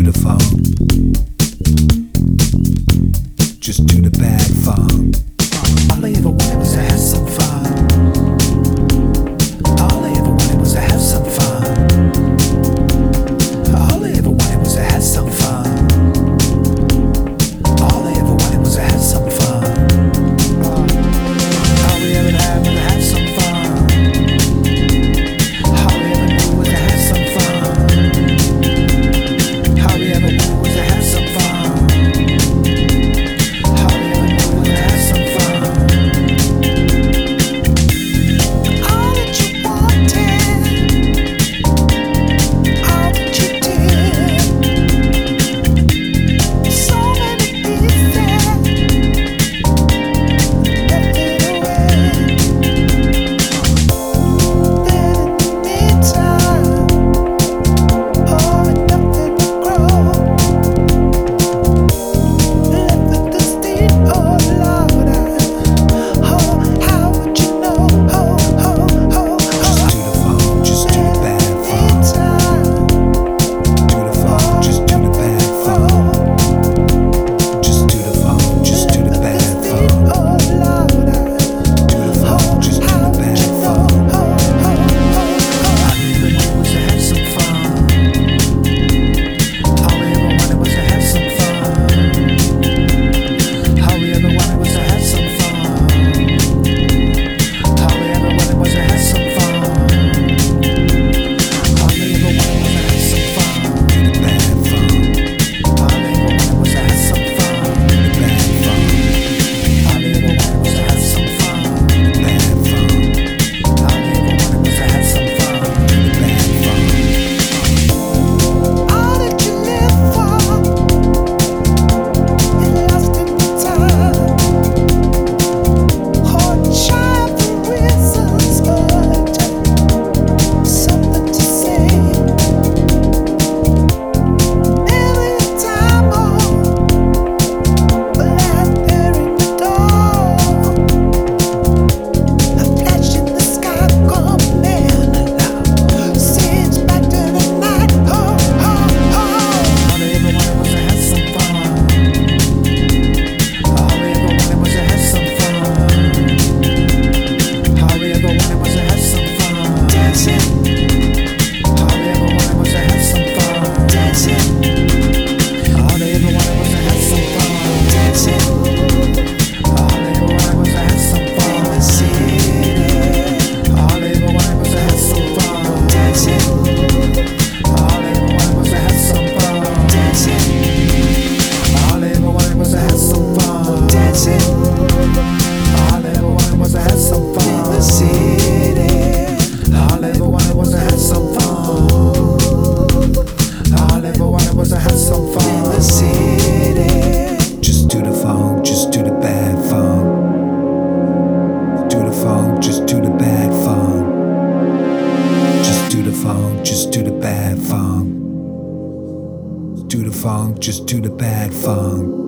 the phone. Just do the bad phone. All I ever wanted was to have some fun. All I ever wanted was to have some fun. All I ever wanted was to have some fun. All I ever wanted was to have some fun. All we ever had was to have some fun. All we ever knew was to have some fun. All we ever knew was to have some fun. All we ever knew was to have some fun. All that you wanted, all that you did, so many pieces, left it away. Then in the meantime, oh, nothing will grow. Left with the steam, oh Lord, oh, how would you know? Oh, oh, oh, oh. Just do the phone, just do the bad phone. Do the phone, just do the bad phone. Just do the phone, just do the bad phone. Do the phone, just do the bad phone. All we ever knew was to have some fun. All we ever wanted was to have some fun. All we ever wanted was to have some fun. All we ever wanted was to have some fun. All we ever wanted was to have some fun. Do the bad phone. All we ever wanted was to have some fun. Do the bad phone. All we ever wanted was to have some fun. Do the bad phone. All we ever wanted was to have some fun. Do the bad phone. All that you live for, it lost in time. Oh, try the reasons, but something to say. Nearly a time, oh, land there in the door. A flash in the sky, come man alive. Sings back to the night, oh, oh, oh. All they ever wanted was to have some fun. All we ever wanted was to have some fun. All we ever wanted was to have some fun. Dancing. All we ever wanted was to have some fun. Dancing. All they ever wanted was to have some fun. Dancing. All they ever wanted was to have some fun. In the city. All they ever wanted was to have some fun. Dancing. All they ever wanted was to have some fun. Dancing. All they ever wanted was to have some fun. Dancing. All they ever wanted was to have some fun. In the city. All they ever wanted was to have some fun. All they ever wanted was to have some fun. In the city. Just do the phone, just do the bad phone. Do the phone, just do the bad phone. Just do the phone, just do the bad phone. Do the phone, just do the bad phone.